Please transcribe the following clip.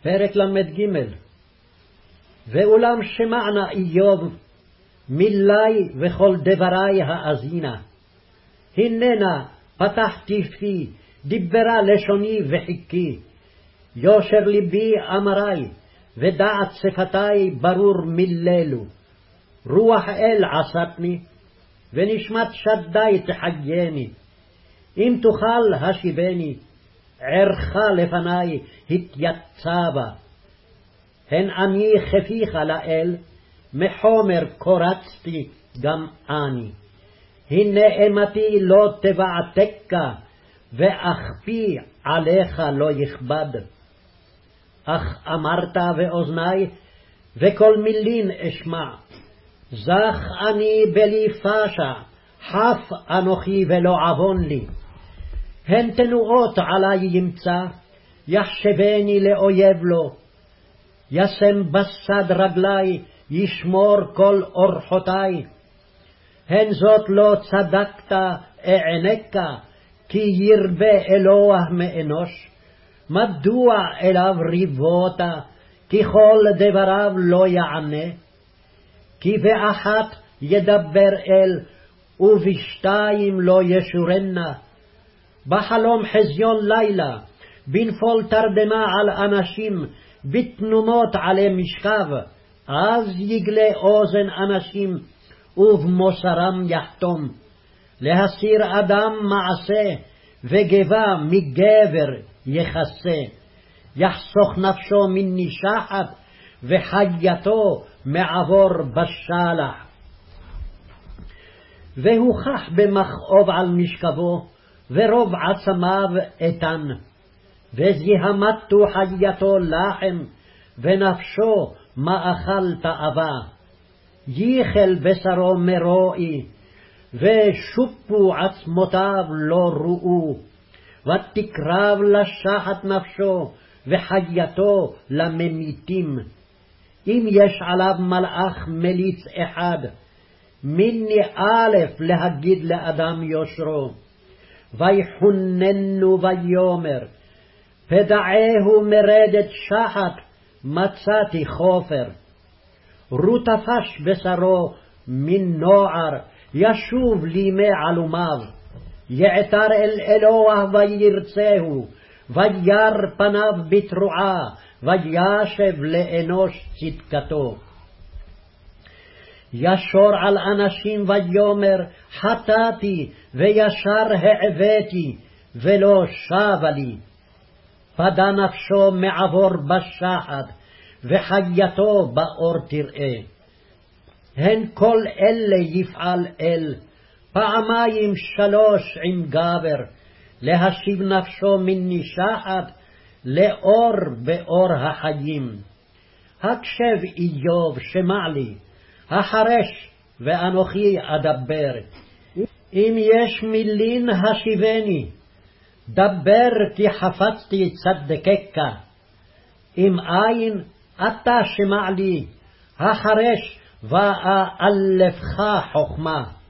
פרק ל"ג. ואולם שמענה איוב מילי וכל דברי האזינה. הננה פתחתי פי, דיברה לשוני וחיכי. יושר ליבי אמרי, ודעת שפתי ברור מיללו. רוח אל עשתני, ונשמת שדי תחייני. אם תוכל השיבני, ערך לפני התייצבה. הן אני כפיך לאל, מחומר קורצתי גם אני. הנה אימתי לא תבעתקה, ואכפי עליך לא יכבד. אך אמרת ואוזני, וכל מילין אשמע. זך אני בלי פשע, חף אנוכי ולא עוון לי. הן תנועות עלי ימצא, יחשבני לאויב לו. ישם בסד רגלי, ישמור כל אורחותי. הן זאת לא צדקת אענקה, כי ירבה אלוה מאנוש. מדוע אליו ריבות, כי כל דבריו לא יענה? כי באחת ידבר אל, ובשתיים לא ישורנה. בחלום חזיון לילה, בנפול תרדמה על אנשים, בתנומות עלי משכב, אז יגלה אוזן אנשים, ובמוסרם יחתום. להסיר אדם מעשה, וגבה מגבר יחסה. יחסוך נפשו מנשחת, וחייתו מעבור בשלח. והוכח במכאוב על משכבו, ורוב עצמיו איתן. וזיהמתו חייתו לחם, ונפשו מאכל תאווה. ייחל בשרו מרועי, ושופו עצמותיו לא ראו. ותקרב לשחת נפשו, וחייתו לממיתים. אם יש עליו מלאך מליץ אחד, מיני א' להגיד לאדם יושרו. ויחוננו ויאמר, פדעהו מרדת שחת, מצאתי חופר. רוטפש בשרו מן נוער, ישוב לימי עלומיו. יעתר אל אלוה וירצהו, וירא פניו בתרועה, וישב לאנוש צדקתו. ישור על אנשים ויאמר, חטאתי וישר העוויתי, ולא שבה לי. פדה נפשו מעבור בשחת, וחייתו באור תראה. הן כל אלה יפעל אל, פעמיים שלוש עם גבר, להשיב נפשו מנשחת, לאור באור החיים. הקשב איוב שמע לי, החרש ואנוכי אדבר. אם יש מילין השיבני, דבר כי חפצתי צדקך. אם אין אתה שמע לי, החרש ואאלפך חכמה.